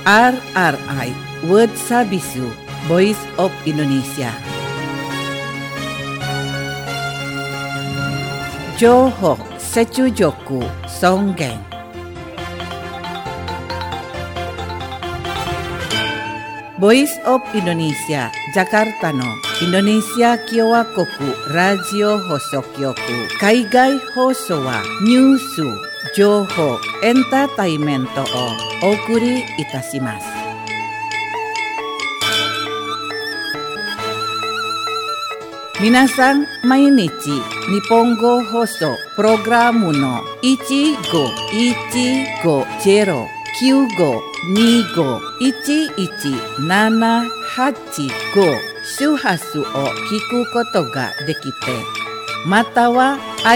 RRI World Sabisu Voice of Indonesia. Johok Secujoku Songgeng. Voice of Indonesia Jakarta no Indonesia Kyowa Koku Radio Hosokyoku Kaigai Hoso wa Nyusu Johok Entertainmento o Okuri Itashimasu. Minasan mainichi Nihongo Hoso Programu no 1510951178 周波数を聞くことができて、または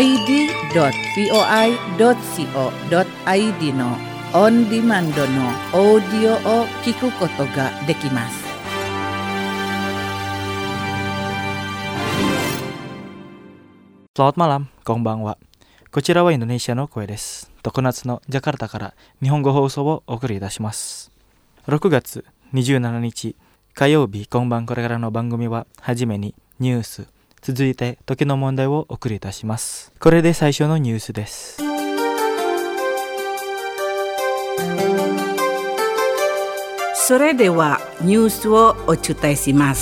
id.voi.co.id のオンディマンドのオーディオを聞くことができます。 Selamat malam, konbanwa. こちらはインドネシアの声です。常夏のジャカルタから日本語放送をお送りいたします。6月27日火曜日、今晩これからの番組ははじめにニュース、続いて時の問題をお送りいたします。これで最初のニュースです。 それではニュースをお伝えします。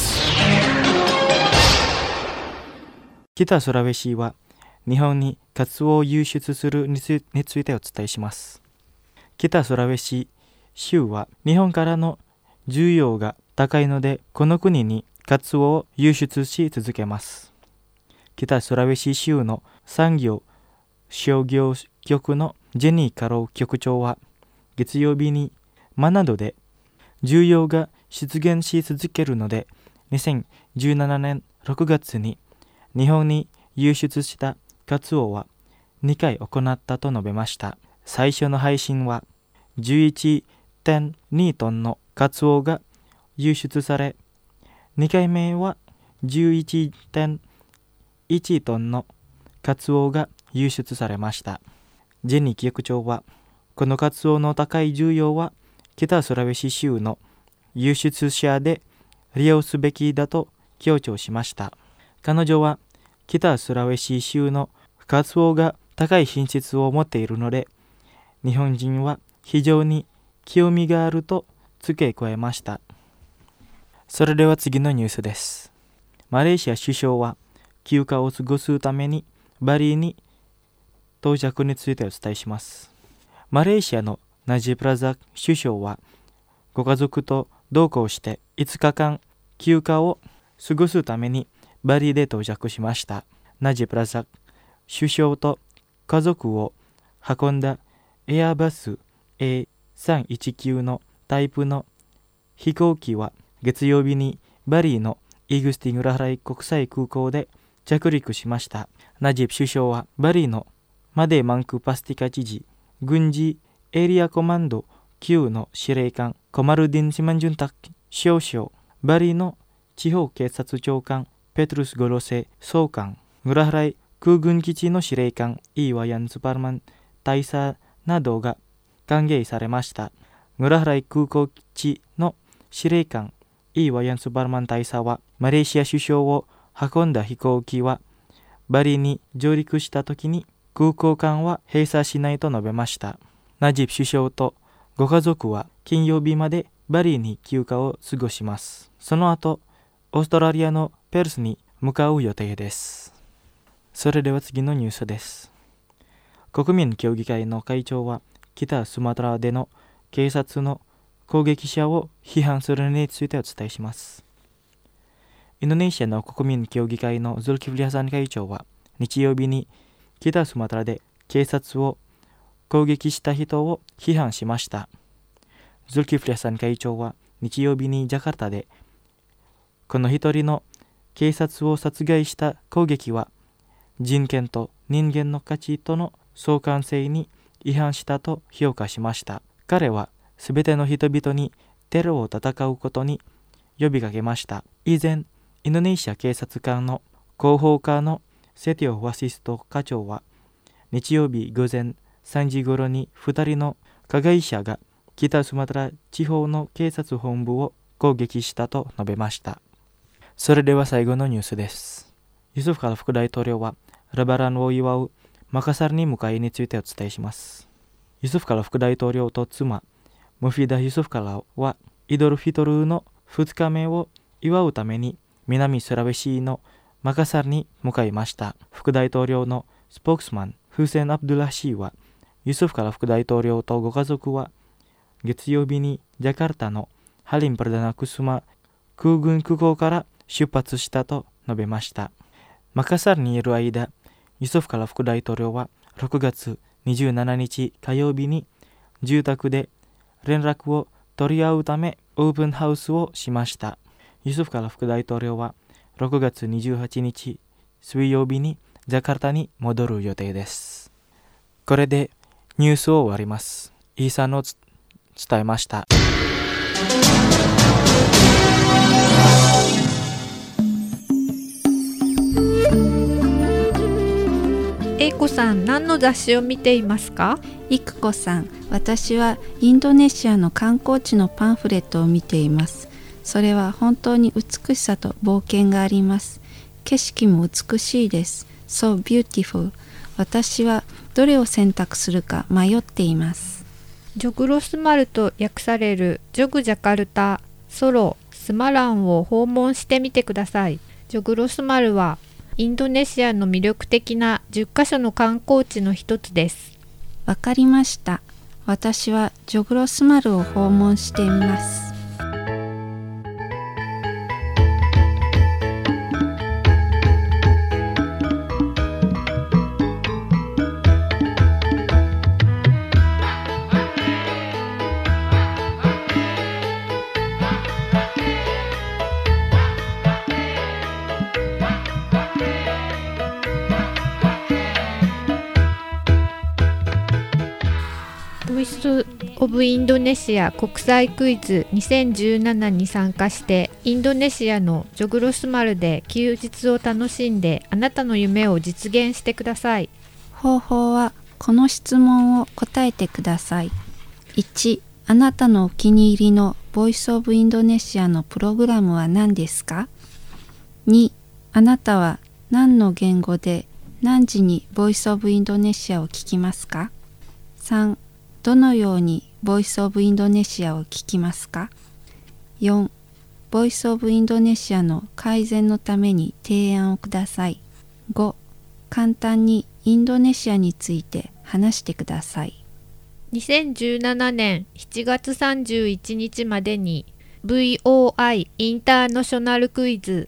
北ソラウェシは日本にカツオを輸出するについてお伝えします。北ソラウェシ州は日本からの需要が高いので、この国にカツオを輸出し続けます。北ソラウェシ州の産業商業局のジェニー・カロー局長は月曜日にマナドで需要が出現し続けるので、2017年6月に日本に輸出したカツオは2回行ったと述べました。最初の配信は 11.2 トンのカツオが輸出され、2回目は 11.1 トンのカツオが輸出されました。ジェニー局長は、このカツオの高い需要は北ソラウェシ州の輸出者で利用すべきだと強調しました。彼女は北ソラウェシ州のカツオが高い品質を持っているので、日本人は非常に興味があると付け加えました。それでは次のニュースです。マレーシア首相は休暇を過ごすためにバリに到着についてお伝えします。マレーシアのナジプラザク首相はご家族と同行して5日間休暇を過ごすためにバリで到着しました。ナジプラザク首相と家族を運んだエアバス A319 のタイプの飛行機は月曜日にバリのイグスティングラハライ国際空港で着陸しました。ナジプ首相はバリのマデーマンクパスティカ知事、軍事エリアコマンド9の司令官コマルディン・シマンジュンタク少将、バリの地方警察長官ペトルス・ゴロセ総監、グラハライ空軍基地の司令官イーワヤン・スパルマン大佐などが歓迎されました。グラハライ空港基地の司令官イーワヤン・スパルマン大佐は、マレーシア首相を運んだ飛行機はバリに上陸した時に空港間は閉鎖しないと述べました。ナジプ首相とご家族は金曜日までバリに休暇を過ごします。その後、オーストラリアのペルスに向かう予定です。それでは次のニュースです。国民協議会の会長は北スマトラでの警察の攻撃者を批判するについてお伝えします。インドネシアの国民協議会のズルキフリハサン会長は日曜日に北スマトラで警察を攻撃した人を批判しました。ズルキフリハサン会長は日曜日にジャカルタで、この一人の警察を殺害した攻撃は人権と人間の価値との相関性に違反したと評価しました。彼はすべての人々にテロを戦うことに呼びかけました。以前、インドネシア警察官の広報課のセティオ・ワシスト課長は日曜日午前3時頃に2人の加害者が北スマトラ地方の警察本部を攻撃したと述べました。それでは最後のニュースです。ユスフカラ副大統領はラバランを祝うマカサルに向かいについてお伝えします。ユスフカラ副大統領と妻ムフィダ・ユスフカラはイドルフィトルの2日目を祝うために南スラウェシのマカサルに向かいました。副大統領のスポークスマンフーセン・アブドゥラシーはユスフカラ副大統領とご家族は月曜日にジャカルタのハリン・プラダナクスマ空軍空港から出発したと述べました。マカサルにいる間、ユスフカラ副大統領は6月27日火曜日に住宅で連絡を取り合うためオープンハウスをしました。ユスフカラ副大統領は6月28日水曜日にジャカルタに戻る予定です。これでニュースを終わります。イーサンを伝えました。 英子さん、何の雑誌を見ていますか？ 育子さん、私はインドネシアの観光地のパンフレットを見ています。それは本当に美しさと冒険があります。景色も美しいです。So beautiful。私はどれを選択するか迷っています。 ジョグロスマルと訳されるジョグジャカルタ、ソロ、スマランを訪問してみてください。ジョグロスマルはインドネシアの魅力的な10カ所の観光地の一つです。 わかりました。私はジョグロスマルを訪問してみます。 ボイス・オブ・インドネシア国際クイズ2017に参加してインドネシアのジョグロスマルで休日を楽しんであなたの夢を実現してください。 方法はこの質問を答えてください。1、あなたのお気に入りのボイス・オブ・インドネシアのプログラムは何ですか？ 2、あなたは何の言語で何時にボイス・オブ・インドネシアを聞きますか？ 3、どのようにボイスオブインドネシアを聞きますか？ 4. ボイスオブインドネシアの改善のために提案をください。5. 簡単にインドネシアについて話してください。 2017年7月31日までに VOI インターナショナルクイズ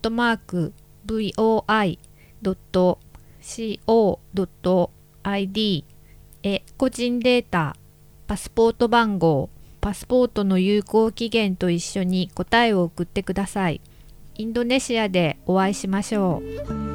@voi.co.id個人データ、パスポート番号、パスポートの有効期限と一緒に答えを送ってください。インドネシアでお会いしましょう。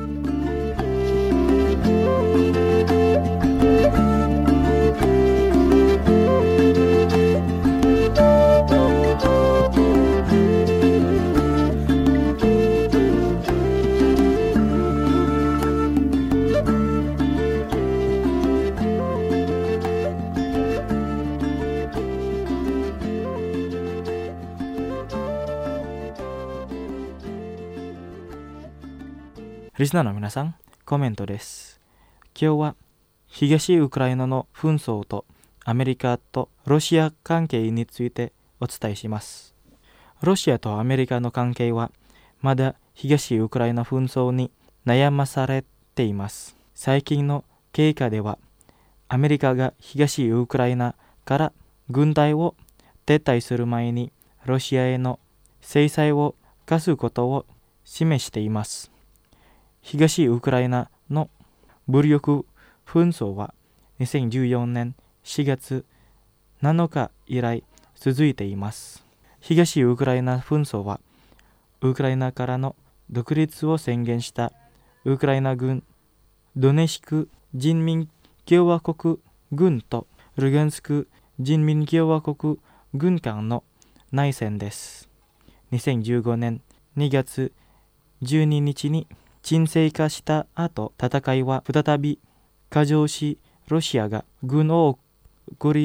リスナーの皆さん、コメントです。今日は東ウクライナの紛争とアメリカとロシア関係についてお伝えします。ロシアとアメリカの関係はまだ東ウクライナ紛争に悩まされています。最近の経過ではアメリカが東ウクライナから軍隊を撤退する前にロシアへの制裁を科すことを示しています。東ウクライナの武力紛争は2014年4月7日以来続いています。東ウクライナ紛争はウクライナからの独立を宣言したウクライナ軍ドネシク人民共和国軍とルガンスク人民共和国軍間の内戦です。2015年2月12日に沈静化した後、戦いは再び過剰し、ロシアが軍を送り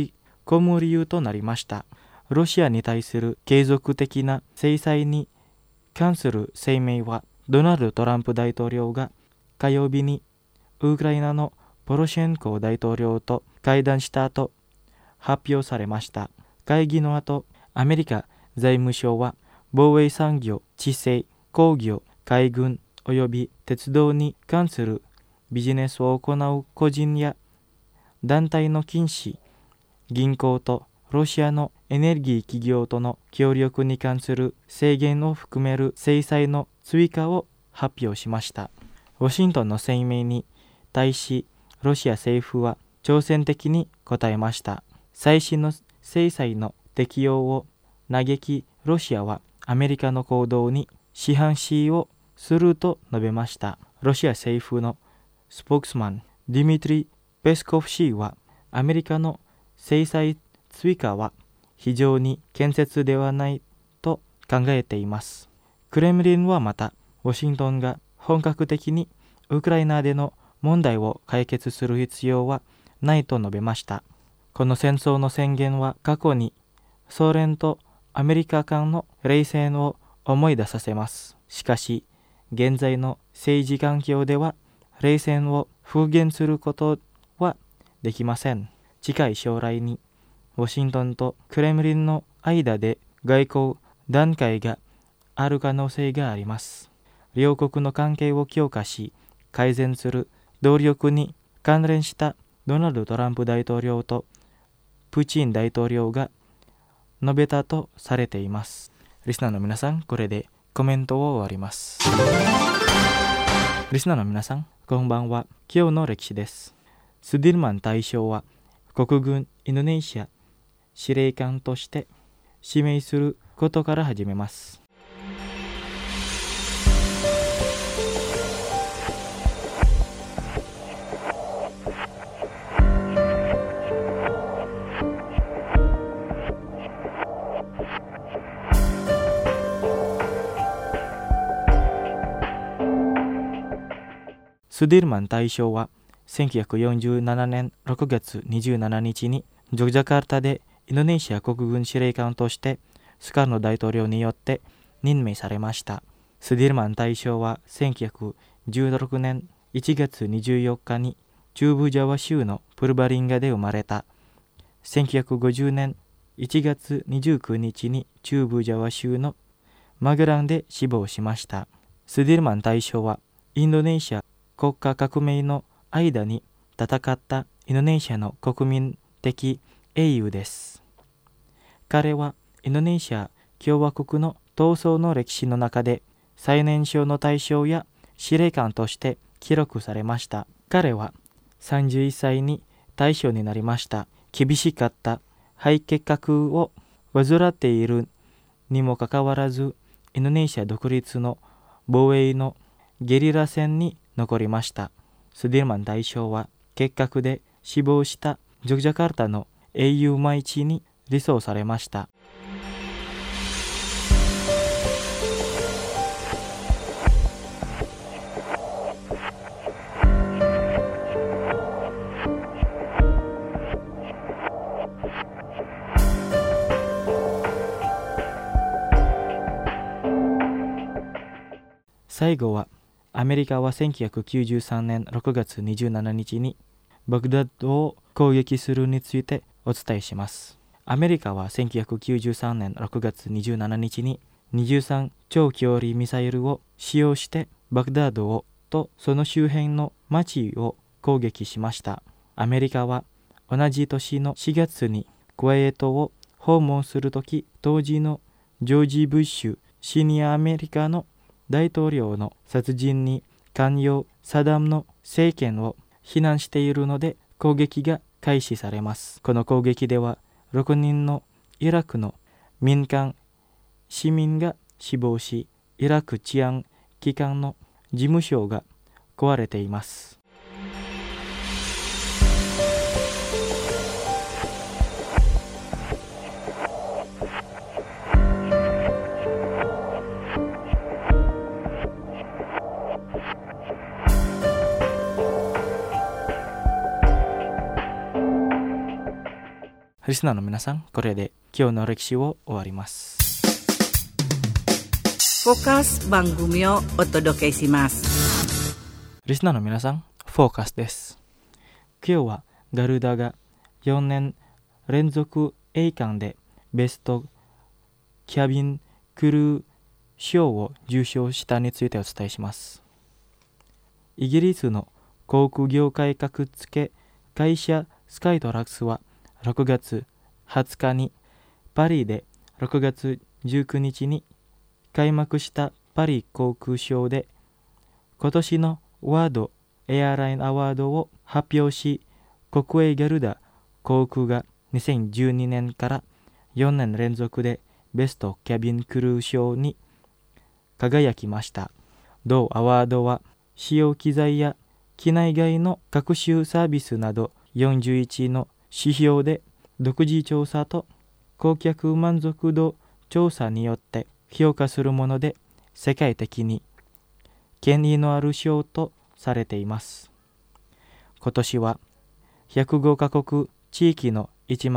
込む理由となりました。ロシアに対する継続的な制裁に関する声明は、ドナルド・トランプ大統領が火曜日にウクライナのポロシェンコ大統領と会談した後、発表されました。会議の後、アメリカ財務省は防衛産業、地政、工業、海軍および鉄道に関するビジネスを行う個人や団体の禁止、銀行とロシアのエネルギー企業との協力に関する制限を含める制裁の追加を発表しました。ワシントンの声明に対し、ロシア政府は挑戦的に答えました。最新の制裁の適用を嘆き、ロシアはアメリカの行動に批判しをすると述べました。ロシア政府のスポークスマンディミトリ・ペスコフ氏は、アメリカの制裁追加は非常に建設ではないと考えています。クレムリンはまた、ワシントンが本格的にウクライナでの問題を解決する必要はないと述べました。この戦争の宣言は過去にソ連とアメリカ間の冷戦を思い出させます。しかし、現在の政治環境では冷戦を復元することはできません。近い将来にワシントンとクレムリンの間で外交段階がある可能性があります。両国の関係を強化し改善する努力に関連したドナルド・トランプ大統領とプーチン大統領が述べたとされています。リスナーの皆さん、これでコメントを終わります。リスナーの皆さん、こんばんは。今日の歴史です。スディルマン大将は国軍インドネシア司令官として指名することから始めます。スディルマン大将は1947年6月27日にジョグジャカルタでインドネシア国軍司令官としてスカルノ大統領によって任命されました。スディルマン大将は1916年1月24日に中部ジャワ州のプルバリンガで生まれた。1950年1月29日に中部ジャワ州のマゲランで死亡しました。スディルマン大将はインドネシア国家革命の間に戦ったインドネシアの国民的英雄です。彼はインドネシア共和国の闘争の歴史の中で最年少の大将や司令官として記録されました。彼は31歳に大将になりました。厳しかった肺結核を患っているにもかかわらず、インドネシア独立の防衛のゲリラ戦に残りました。スディルマン大将は結核で死亡したジョグジャカルタの英雄舞地に理想されました。最後はアメリカは1993年6月27日にバグダッドを攻撃するについてお伝えします。アメリカは1993年6月27日に23長距離ミサイルを使用してバグダッドをとその周辺の町を攻撃しました。アメリカは同じ年の4月にクウェートを訪問するとき、当時のジョージ・ブッシュシニアアメリカの大統領の殺人に関与サダムの政権を非難しているので攻撃が開始されます。この攻撃では6人のイラクの民間市民が死亡し、イラク治安機関の事務所が壊れています。 リスナーの皆さん、これで今日の歴史を終わります。 フォーカス番組をお届けします。 リスナーの皆さん、フォーカスです。今日はガルダが4年連続栄冠でベストキャビンクルー賞を受賞したについてお伝えします。イギリスの航空業界格付け会社スカイトラックスは6月20日にパリで6月19日に開幕したパリ航空ショーで今年のワードエアラインアワードを発表し、国営ガルダ航空が2012年から4年連続でベストキャビンクルー賞に輝きました。同アワードは使用機材や機内外の各種サービスなど41の指標で独自調査と顧客満足度調査によって評価するもので、世界的に権威のある賞とされています。今年は105カ国地域の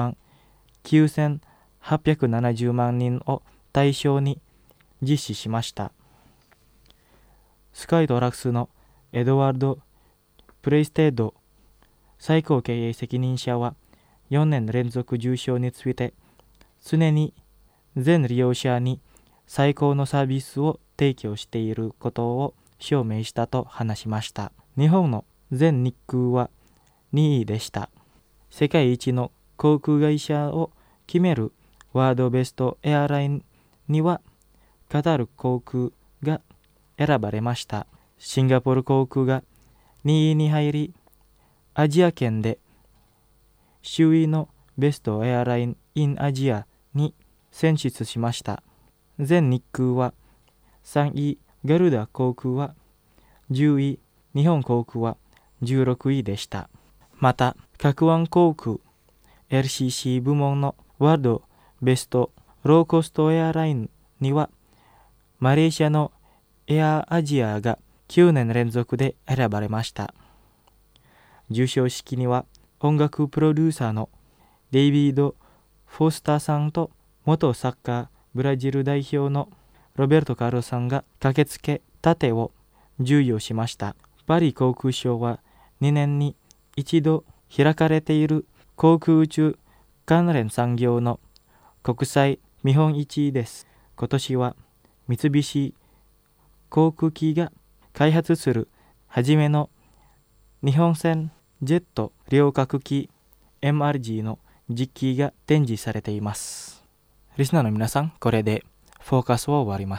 19,870万人を対象に実施しました。スカイトラックスのエドワード・プレイステード最高経営責任者は4年連続受賞について、常に全利用者に最高のサービスを提供していることを証明したと話しました。日本の全日空は2位でした。世界一の航空会社を決めるワードベストエアラインにはカタール航空が選ばれました。シンガポール航空が2位に入り、アジア圏で首位のベストエアラインインアジアに選出しました。全日空は3位、ガルダ航空は10位、日本航空は16位でした。また、各湾航空 LCC 部門のワールドベストローコストエアラインには、マレーシアのエアアジアが9年連続で選ばれました。授賞式には音楽プロデューサーのデイビード・フォスターさんと元サッカーブラジル代表のロベルト・カーロさんが駆けつけ盾を授与しました。パリ航空ショーは2年に一度開かれている航空宇宙関連産業の国際見本市です。今年は三菱航空機が開発する初めの日本船ジェット旅客機 MRG の実機が展示されています。リスナーの皆さん、これでフォーカスを終わります。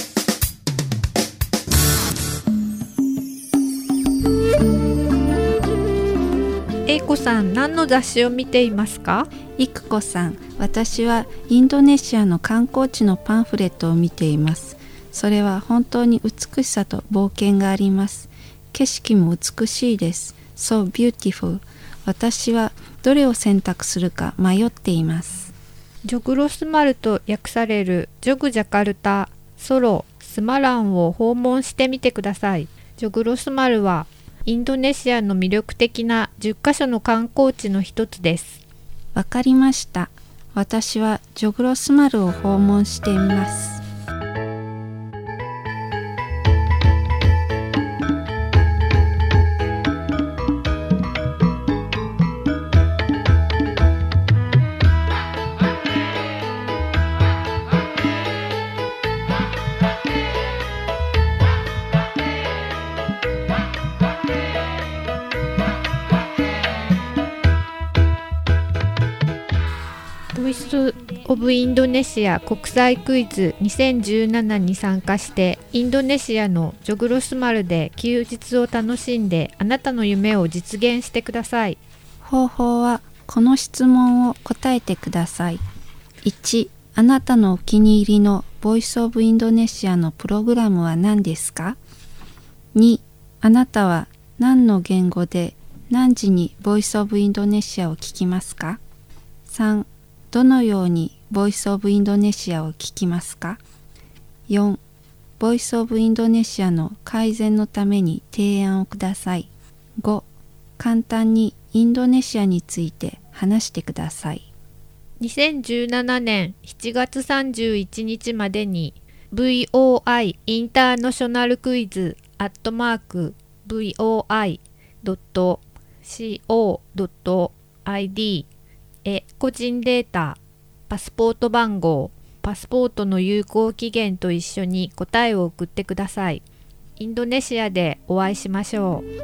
英子さん、何の雑誌を見ていますか？ 育子さん、私はインドネシアの観光地のパンフレットを見ています。それは本当に美しさと冒険があります。景色も美しいです。So beautiful。私はどれを選択するか迷っています。 ジョグロスマルと訳されるジョグジャカルタ、ソロ、スマランを訪問してみてください。ジョグロスマルはインドネシアの魅力的な10カ所の観光地の一つです。 わかりました。私はジョグロスマルを訪問してみます。 ボイスオブインドネシア国際クイズ2017に参加してインドネシアのジョグロスマルで休日を楽しんであなたの夢を実現してください。 方法はこの質問を答えてください。1、あなたのお気に入りのボイスオブインドネシアのプログラムは何ですか？ 2、あなたは何の言語で何時にボイスオブインドネシアを聞きますか？ 3、どのようにボイスオブインドネシアを聞きますか？ 4、ボイスオブインドネシアの改善のために提案をください。5、簡単にインドネシアについて話してください。 2017年7月31日までに VOI インターナショナルクイズ@voi.co.id へ個人データ、パスポート番号、パスポートの有効期限と一緒に答えを送ってください。インドネシアでお会いしましょう。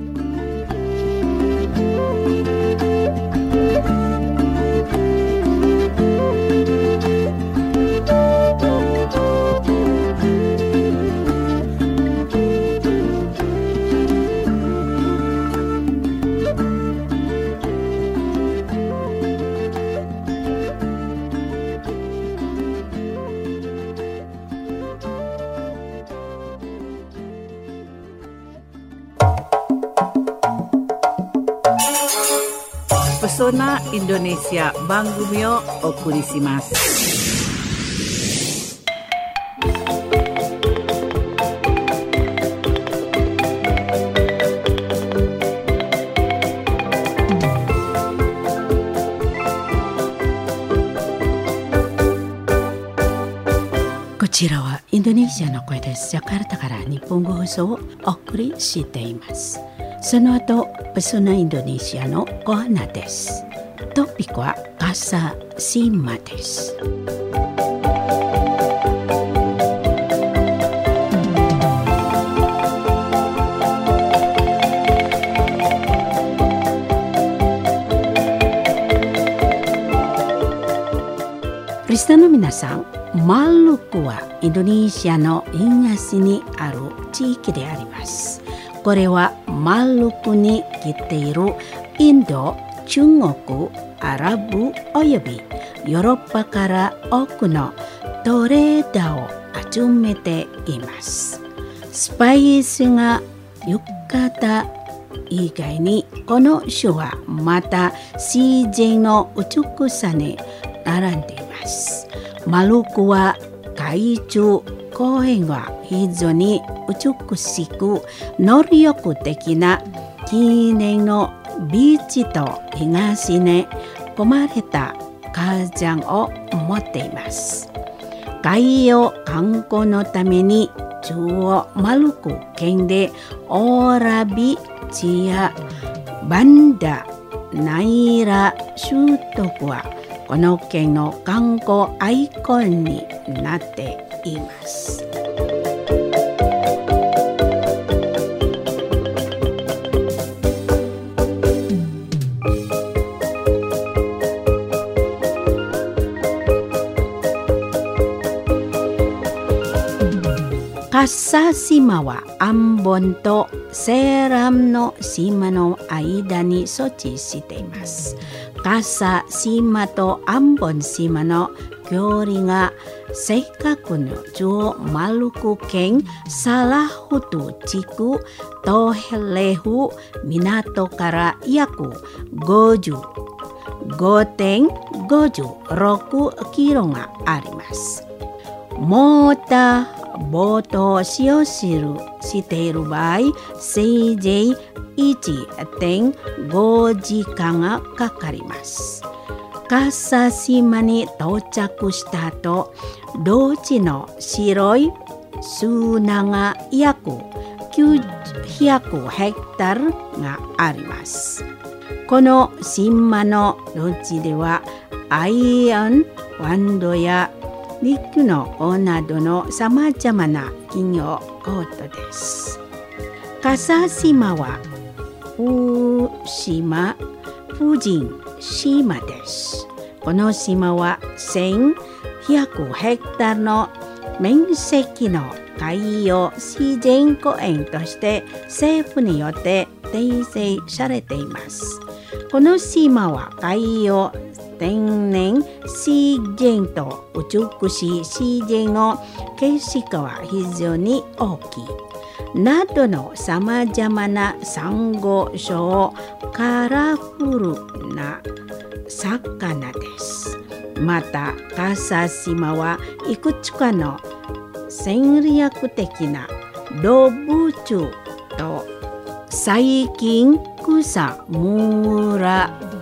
Pesona Indonesia番組をお送りします。 こちらはインドネシアの声です。ジャカルタから日本語放送をお送りしています。その後、ペソナインドネシアのコアナです。トピックはカサシーマです。リスナーの皆さん、マルクはインドネシアの東にある地域であります。これはマルクに来ているインド、中国、アラブおよびヨーロッパから多くのトレーダーを集めています。スパイスが浴衣以外にこの種はまた自然の美しさに並んでいます。マルクは海中公園が非常に美しく能力的な記念のビーチと東に込まれた火山を持っています。海洋観光のために中央マルク県でオーラビチやバンダナイラ習得はこの県の観光アイコンになっています。カッサ島はアンボンとセーラムの島の間に措置しています。カッサ島とアンボン島の距離が正確に中マルク県サラフト地区トヘレフ港から約 5.56 キロがあります。モーターボートを使用している場合、せいぜい 1.5 時間がかかります。カッサ島に到着した後、同地の白い砂が約900ヘクタールがあります。この島の土地ではアイアンワンドや陸の王などのさまざまな企業コートです。カッサ島は富人島です。この島は1100ヘクタールの面積の海洋自然公園として政府によって訂正されています。この島は海洋天然自然と美しい自然の景色は非常に大きいなどのさまざまなサンゴ礁、カラフルな魚です。またカッサ島はいくつかの戦略的な動物と最近草むら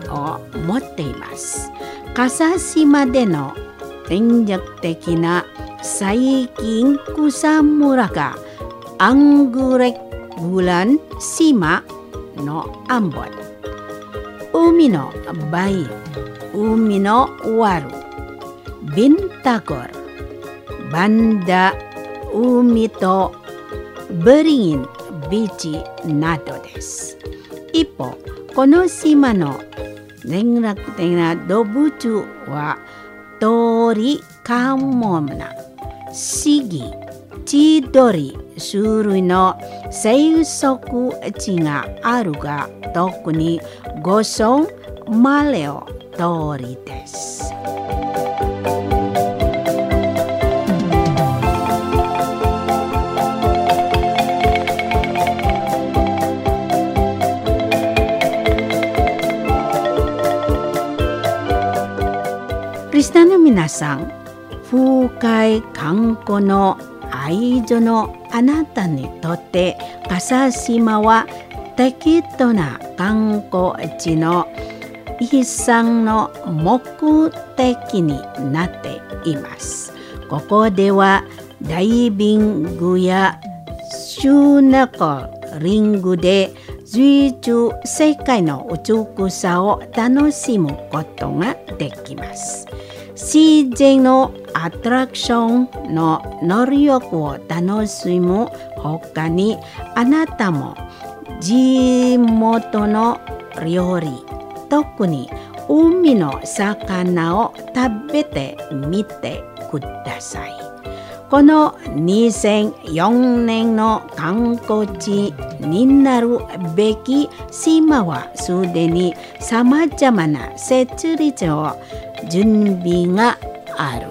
を持っています。笠島での戦略的な細菌草むらがアングレグラン島のアンボン、海のバイ、海のワル、ビンタゴル、バンダ、海とブリンビーチなどです。一方、この島の連絡的な動物は鳥、カモメ、シギ、チドリ種類の生息地があるが、特にゴソン、マレオ鳥です。リスナーの皆さん、深い観光の愛情のあなたにとって笠島は適当な観光地の一産の目的になっています。ここではダイビングやシュノーケリングで水中世界の美しさを楽しむことができます。自然のアトラクションの能力を楽しむほかに、あなたも地元の料理、特に海の魚を食べてみてください。この2004年の観光地になるべき島はすでにさまざまな設立を準備がある。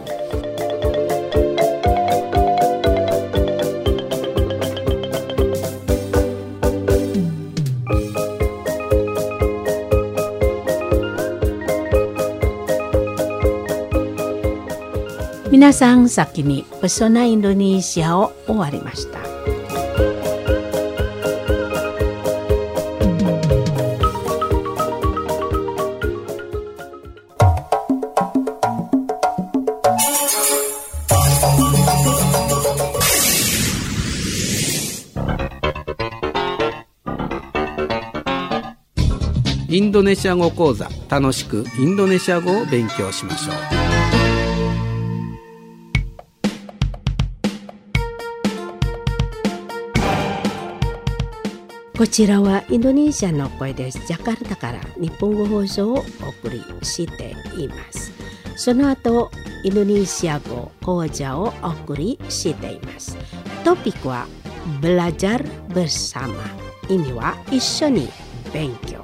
皆さん、先にペソナインドネシアを終わりました。 インドネシア語講座、楽しくインドネシア語を勉強しましょう。 こちらはインドネシアの声です。ジャカルタから日本語放送をお送りしています。その後、インドネシア語講座をお送りしています。トピックはbelajar bersama。意味は一緒に勉強。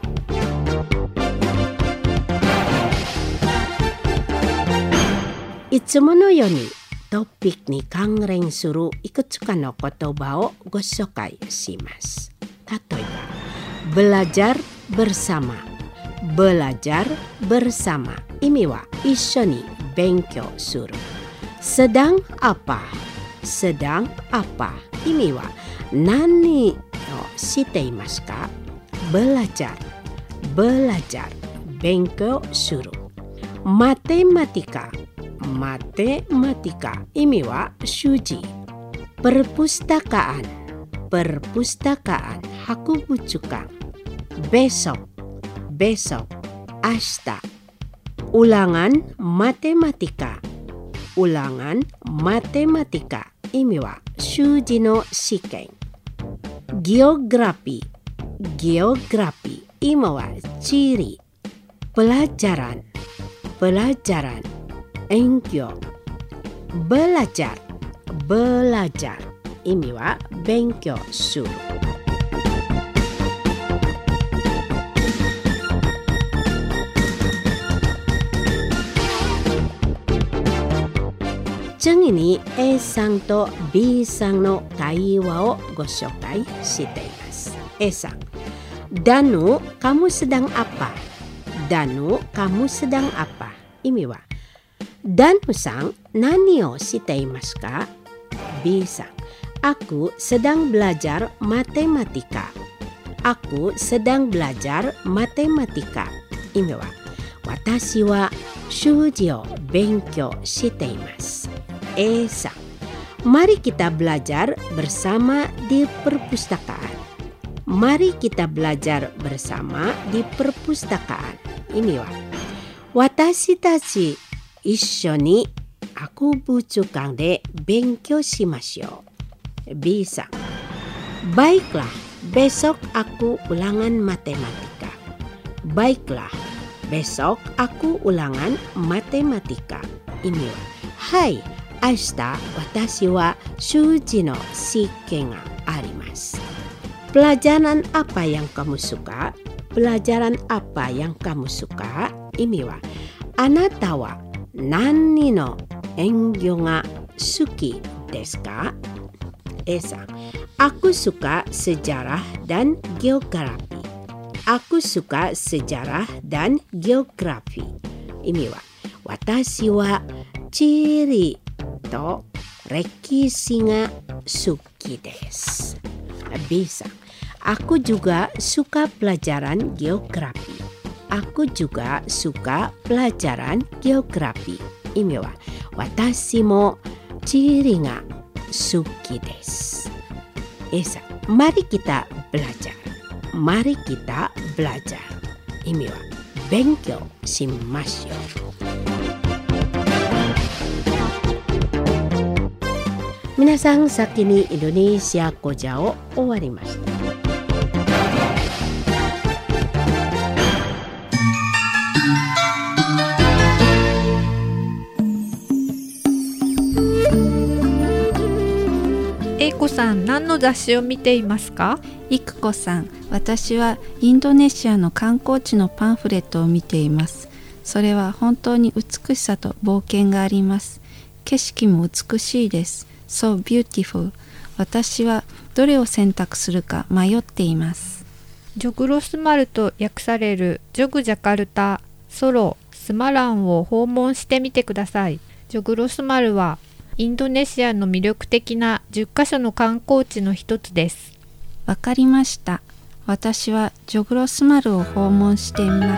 いつものようにトピックに関連するいくつかの言葉をご紹介します。例えば、belajar bersama。belajar bersama。意味は一緒に勉強する。sedang apa。sedang apa。意味は何をしていますか。belajar。belajar。勉強する。matematika。matematika。意味は数字。perpustakaan。perpustakaan。博物館。besok。besok。明日。ulangan matematika。ulangan matematika。意味は数字の試験。geografi。geografi。意味は地理。pelajaran。pelajaran。勉強。belajar。belajar。意味は勉強する。次に A さんと B さんの会話をご紹介しています。A さん、Danu, kamu sedang apa? Danu, kamu sedang apa? 意味は、Danu さん、何をしていますか？ B さん、Aku sedang belajar matematika. Aku sedang belajar matematika. 意味は私は習字を勉強しています。さん、mari kita belajar bersama di perpustakaan. Mari kita belajar bersama di perpustakaan. 意味は私たち一緒に博物館で勉強しましょう。B さん、baiklah, besok aku ulangan matematika. Baiklah, besok aku ulangan matematika. 意味ははい、明日私は数字の試験があります。Pelajaran apa yang kamu suka? Pelajaran apa yang kamu suka? 意味はあなたは何の演技が好きですか？ A さん、aku suka sejarah dan geografi. Aku suka sejarah dan geografi. 意味は私は地理と歴史が好きです。B さん、aku juga suka pelajaran geografi. Aku juga suka pelajaran geografi. 意味は私も地理が好きです。A さん、mari kita belajar. Mari kita belajar. 意味は勉強しましょう。皆さん、先にインドネシア講座を終わりました。 英子さん、何の雑誌を見ていますか？ いくこさん、私はインドネシアの観光地のパンフレットを見ています。それは本当に美しさと冒険があります。景色も美しいです。So beautiful. 私はどれを選択するか迷っています。 ジョグロスマルと訳されるジョグジャカルタ、ソロ、スマランを訪問してみてください。ジョグロスマルはインドネシアの魅力的な10カ所の観光地の一つです。 わかりました。私はジョグロスマルを訪問してみます。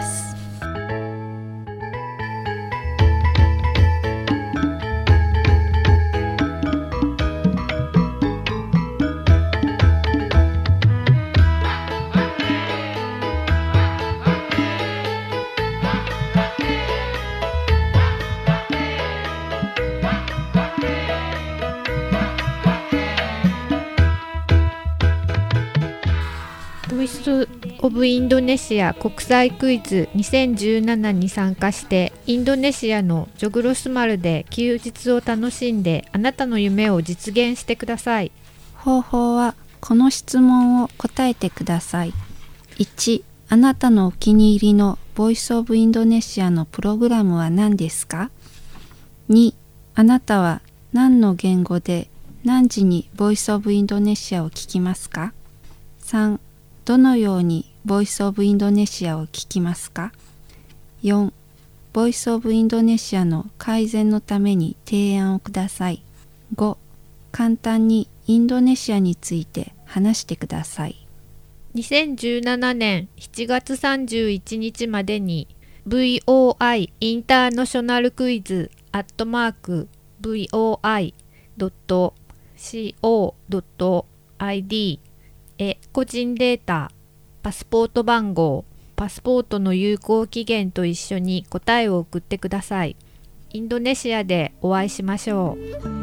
ボイスオブインドネシア国際クイズ2017に参加してインドネシアのジョグロスマルで休日を楽しんであなたの夢を実現してください。 方法はこの質問を答えてください。1、あなたのお気に入りのボイスオブインドネシアのプログラムは何ですか？ 2、あなたは何の言語で何時にボイスオブインドネシアを聞きますか？ 3、どのようにボイスオブインドネシアを聞きますか？ 4、ボイスオブインドネシアの改善のために提案をください。5、簡単にインドネシアについて話してください。 2017年7月31日までに VOI インターナショナルクイズ@voi.co.id へ個人データ、パスポート番号、パスポートの有効期限と一緒に答えを送ってください。インドネシアでお会いしましょう。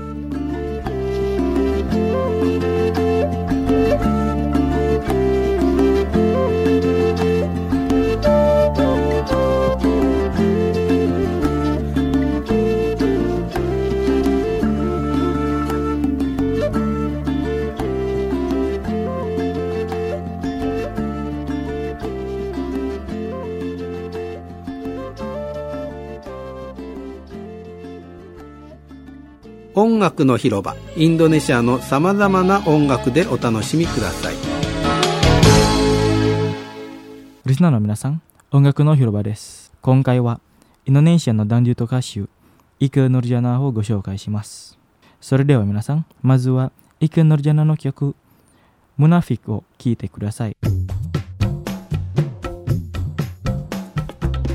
音楽の広場、インドネシアのさまざまな音楽でお楽しみください。 リスナーの皆さん、音楽の広場です。今回はインドネシアのダンデュート歌手イク・ヌルジャナをご紹介します。それでは皆さん、まずはイク・ヌルジャナの曲ムナフィクを聴いてください。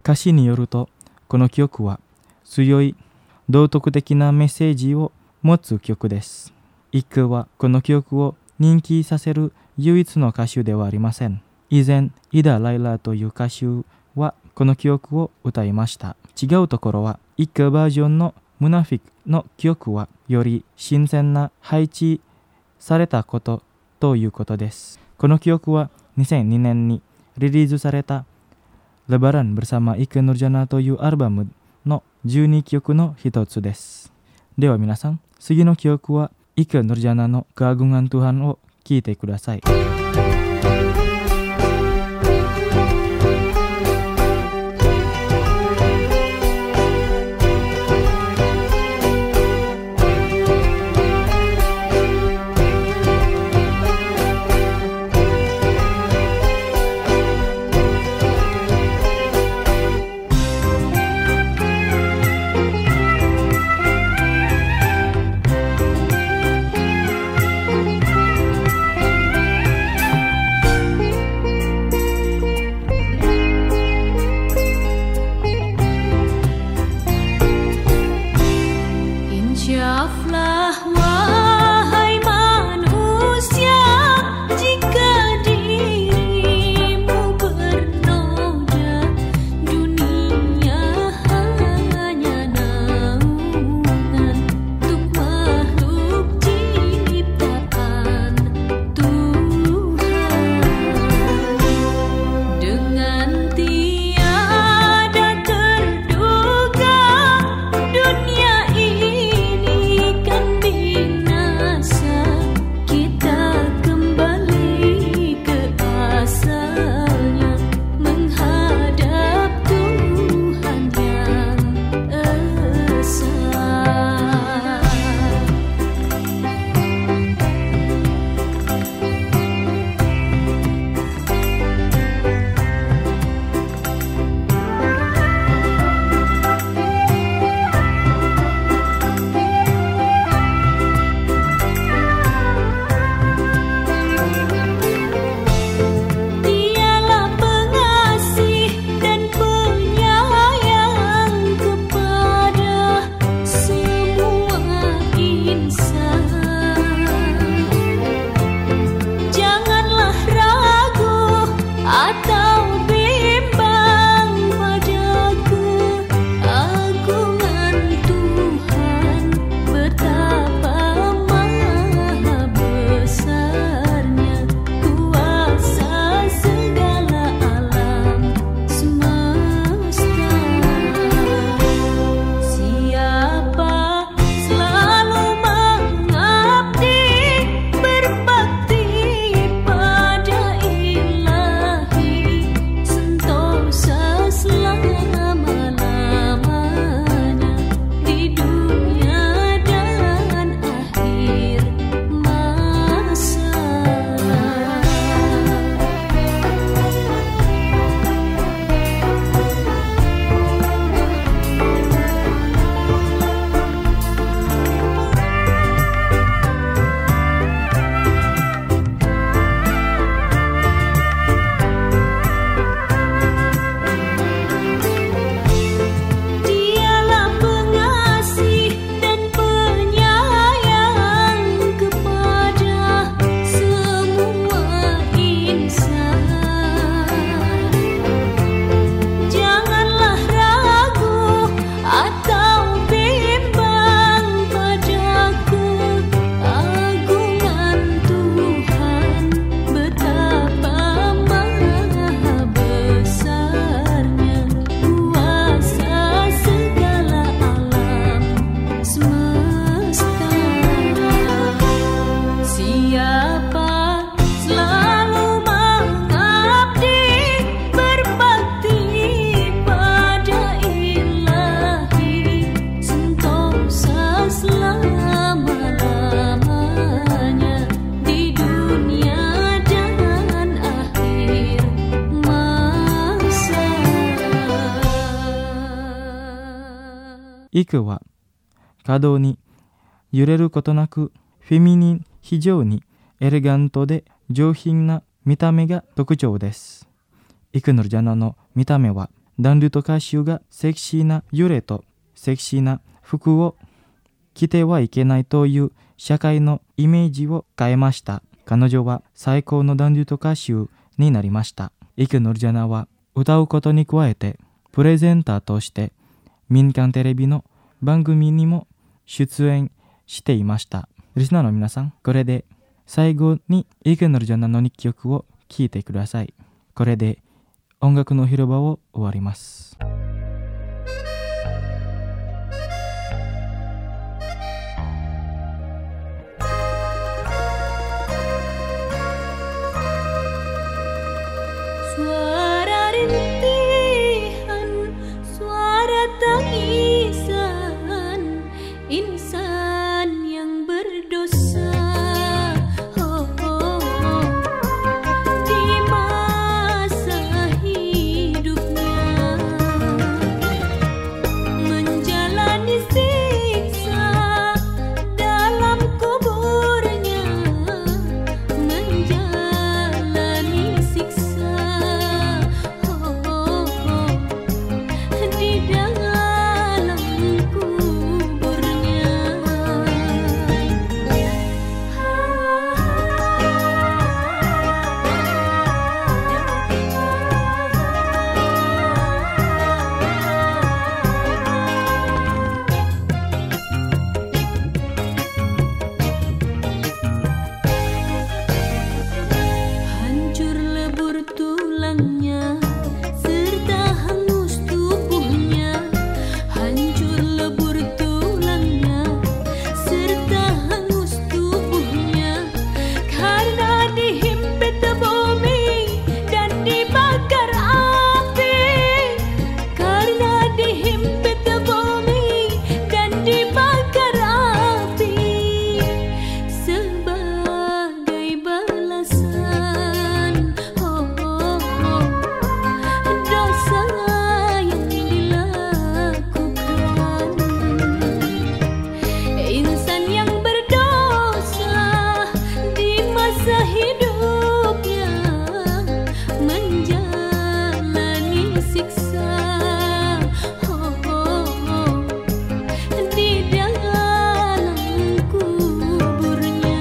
歌詞によると、この曲は強い道徳的なメッセージを持つ曲です。一家はこの曲を人気させる唯一の歌手ではありません。以前、イダ・ライラという歌手はこの曲を歌いました。違うところは、一家バージョンのムナフィクの曲はより新鮮な配置されたことということです。この曲は2002年にリリースされたLebaran bersama Ikke Nurjana というアルバムの12曲の一つです。では皆さん、次の曲はIkke Nurjana のKeagungan Tuhanを聴いてください。イクは可動に揺れることなくフェミニン、非常にエレガントで上品な見た目が特徴です。イクヌルジャナの見た目はダンデュと歌手がセクシーな揺れとセクシーな服を着てはいけないという社会のイメージを変えました。彼女は最高のダンデュと歌手になりました。イク・ヌルジャナは歌うことに加えてプレゼンターとして民間テレビの番組にも出演していました。リスナーの皆さん、これで最後にイク・ヌルジャナの2曲を聴いてください。これで音楽の広場を終わります。 Suara rintihan, suara tangisan insan yang berdosa. Oh, oh, oh. Di masa hidupnya menjalani siksa dalam kuburnya, menjalani siksa di dalam kuburnya. Hancur lebur tulangnya serta hangus tubuhnya, hancur lebur tulangnya serta hangus tubuhnya, karena dihimpit bumi dan dibakar api, karena dihimpit bumi dan dibakar api, sebagai balasan dosa yang dilakukan. Insan yang berdosa di masa hidupnya menjalani siksa di dalam kuburnya.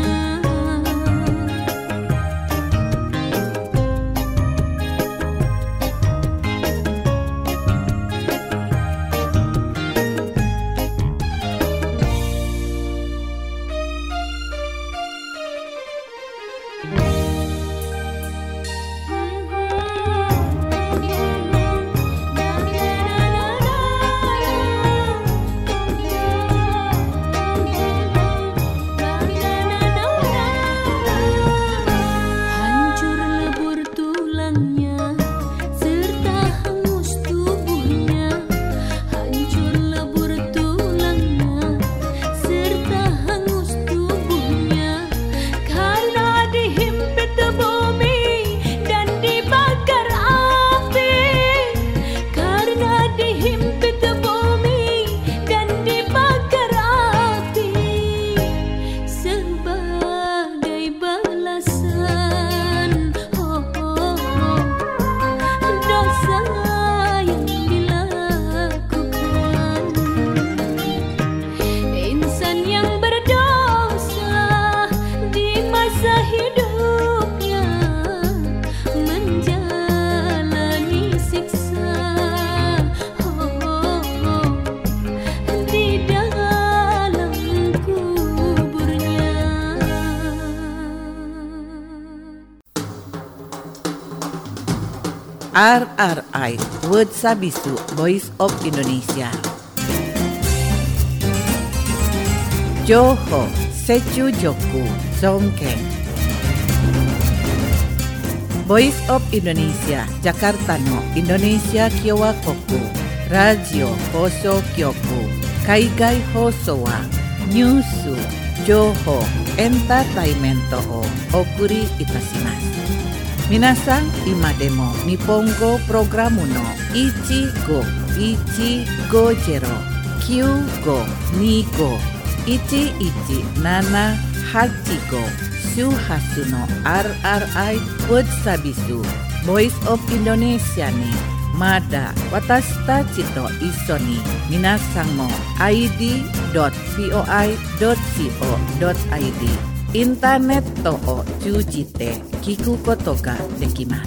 Hancur lebur tulangnya serta hangus tubuhnya, hancur lebur tulangnya serta hangus tubuhnya, karena dihimpit bumi dan dibakar api, karena dihimpit bumi dan dibakar api, sebagai balasan dosa yang dilakukan. Insan yang berdosa di masa hidupnya menjalani siksa di dalam kuburnya. RRI Word Sabisu Voice of Indonesia. Johor Secu Joku Songkeng. Voice of Indonesia Jakarta no Indonesia Kyowa Koku Radio Hoso Kyoku Kaigai Hoso wa Nyusu Johor Entertainment o Okuri Itashimasu. Minasan ima demo Nihongo programu no Ichigo Ichigojero Kyugo Nigo 1178 Suhasu no RRI Word Sabisu Voice of Indonesia ni まだ私たちと一緒に皆さんも id.voi.co.id インターネットを通じて聞くことができます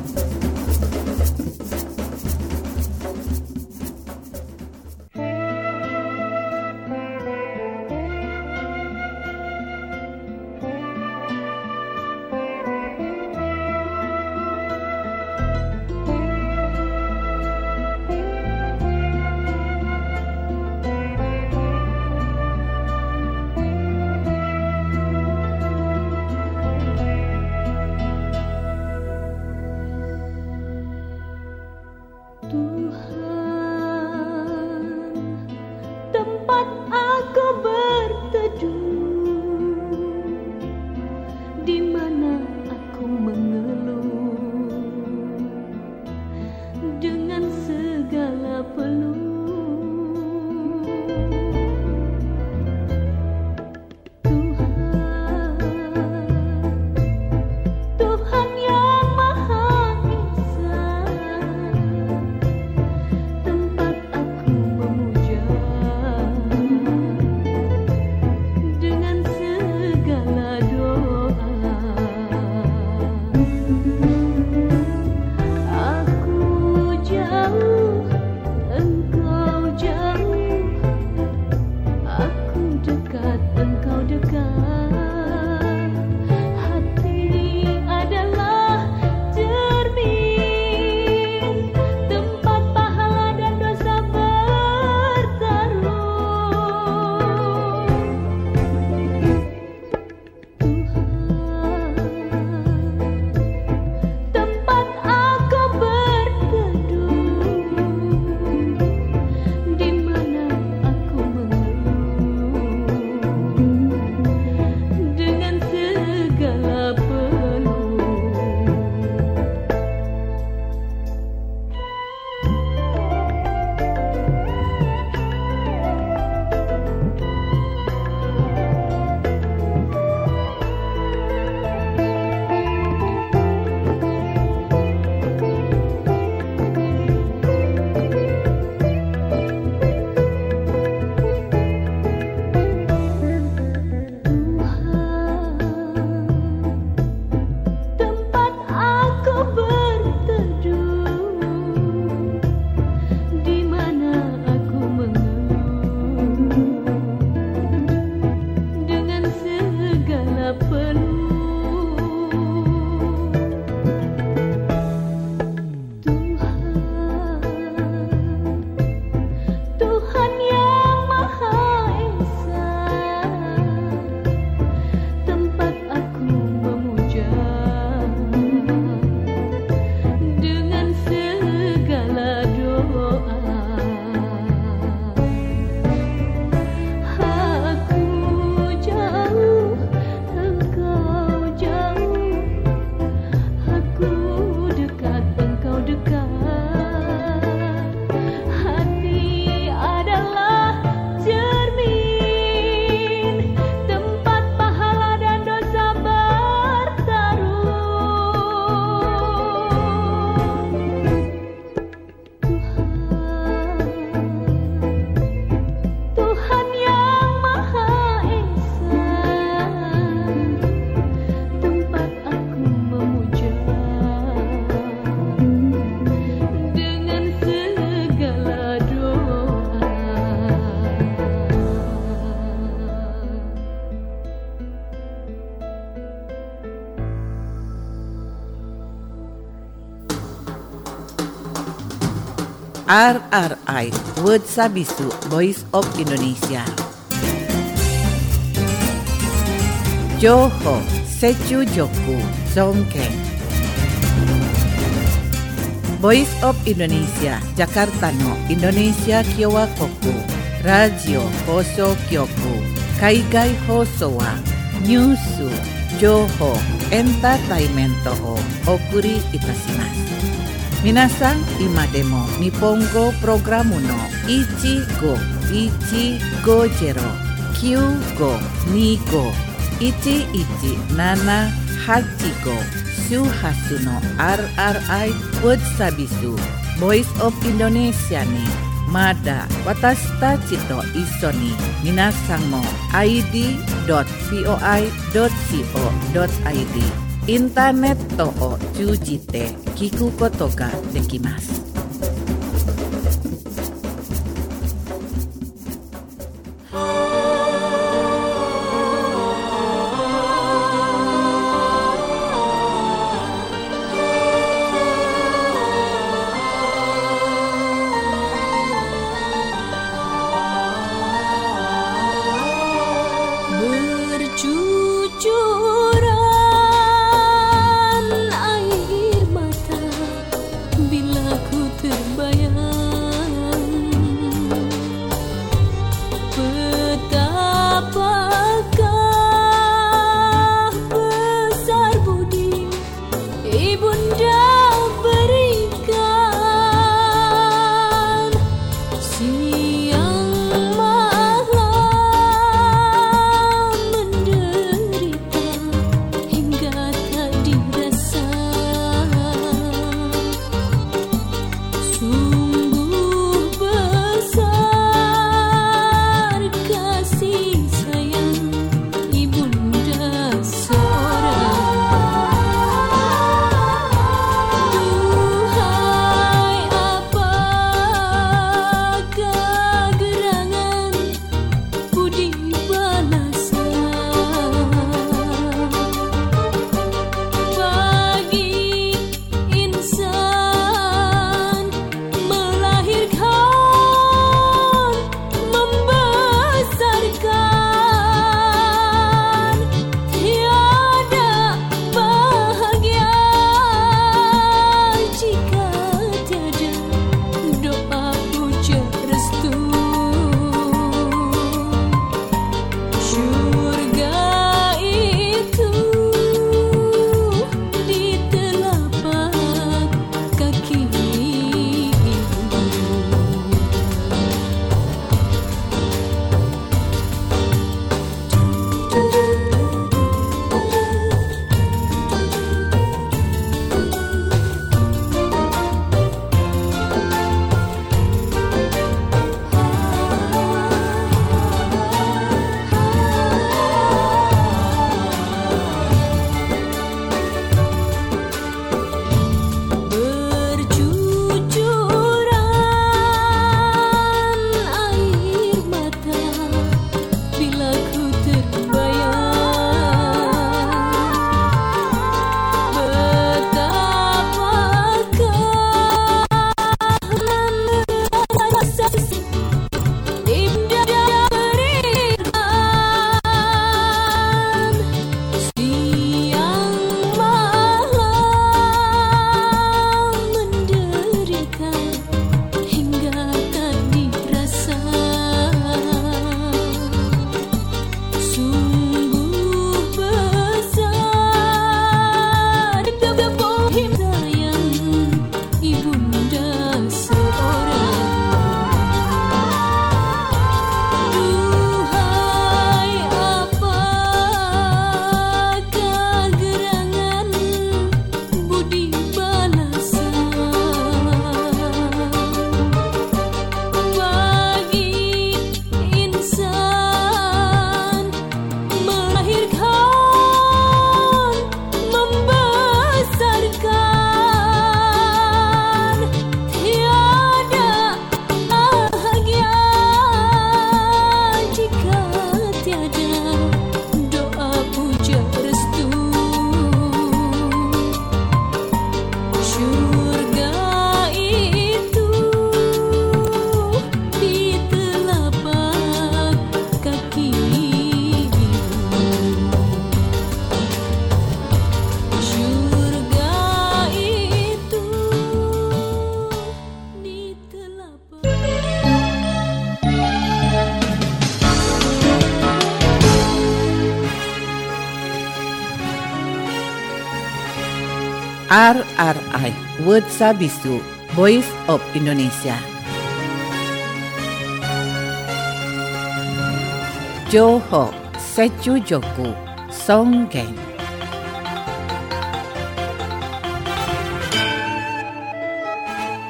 。RRI World Sabisu Voice of Indonesia. Joho Sechu Joku Zongkeng. Voice of Indonesia Jakarta no Indonesia Kyowa Koku Radio Hoso Kyoku Kaigai Hoso wa Nyusu Joho Entertainment o Okuri Itasimasu. Minasan ima demo Nippongo programu no Ichigo Jero Kyugo Nigo 1178 Shuhasu no RRI World Sabisu Voice of Indonesia ni mada watashi tachi to issho ni minasang mo id.voi.co.id インターネットを通じて聞くことができます。RRI World Sabisu Voice of Indonesia. Joho Sechujoku Songgeng.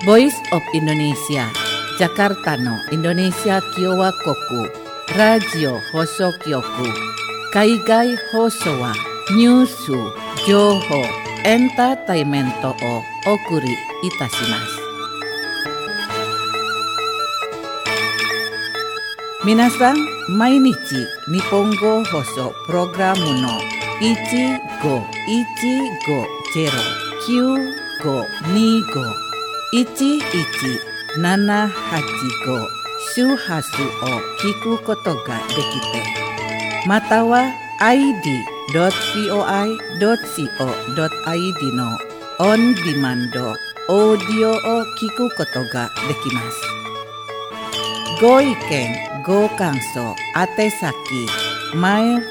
Voice of Indonesia Jakarta no Indonesia Kyowa Koku Radio Hoso Kyoku Kaigai Hoso wa Nyusu Joho Entertainment o Okuri itashimasu. Minasan, mainichi Nihongo Hoso Programu no 1515-95-11-785 Shuhasu o kiku koto ga dekite. Mata wa id.voi.co.id no on demand audio o kiku koto ga dekimasu. Go iken, go kanso, atesaki, mail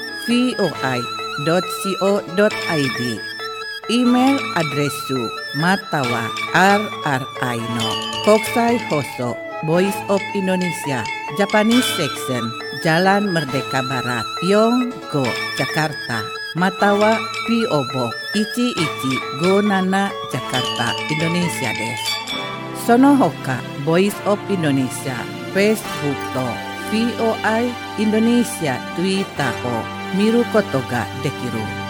voi.co.id, email adresu matawa rri no Kokusai Hoso Voice of Indonesia Japanese Section Jalan Merdeka Barat Yonggo Jakarta Matawa P.O. Box 1157 Jakarta Indonesia desu. Sono hoka Voice of Indonesia Facebook to VOI Indonesia Twitter o miru koto ga dekiru.